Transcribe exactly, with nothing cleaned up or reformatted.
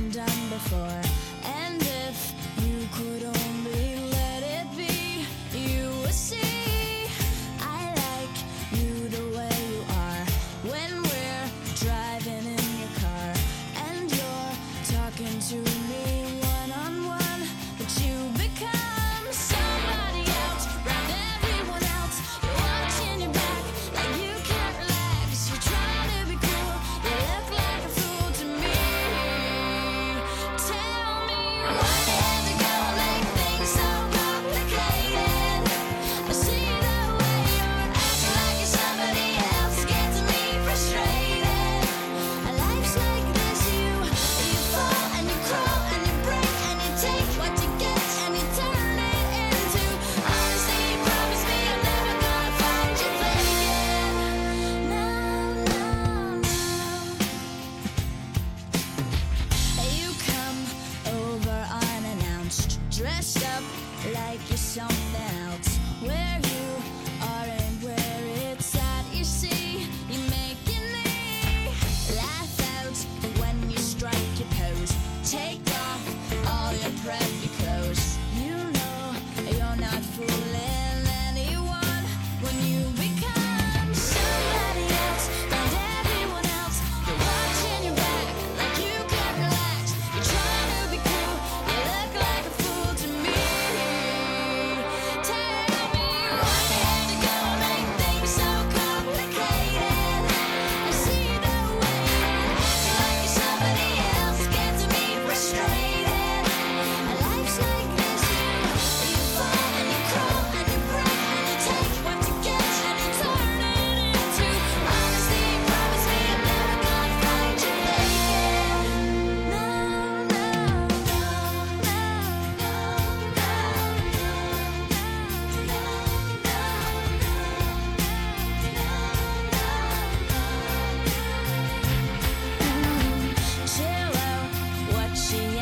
been done before. And if you could only let it be, you would see I like you the way you are. When we're driving in your car and you're talking to me one-on-one, but you become somebody else around everyone else. You're watching your back like you can't relax. You're trying to be cool, you look like a fool to me. Tell me why you have to go make things so complicated. I see the way you're acting like you're somebody else, gets me frustrated. Life's like this, you you fall and you crawl and you break and you take what you get and you turn it into honesty. Promise me I'm never gonna find you faking. No, no, no. You come over unannounced, dressed up like you're something else. Where you are and where it's at, you see, you making me laugh out when you strike your pose. Take off all your preppy clothes. You know you're not fooling anyone when you become somebody else and everyone else. You're watching your back like you can't relax. You're trying to be cool, you look like a fool to me. Tell me why you had to go make things so complicated. I see the way you're acting like you're somebody else, gets me frustrated. Life's like this, you you fall and you crawl and you break and you take what you get and you turn it into honesty. Promise me I'm never gonna find you faking. No, no, no, no, no, no, no, no, no. Chill out, what she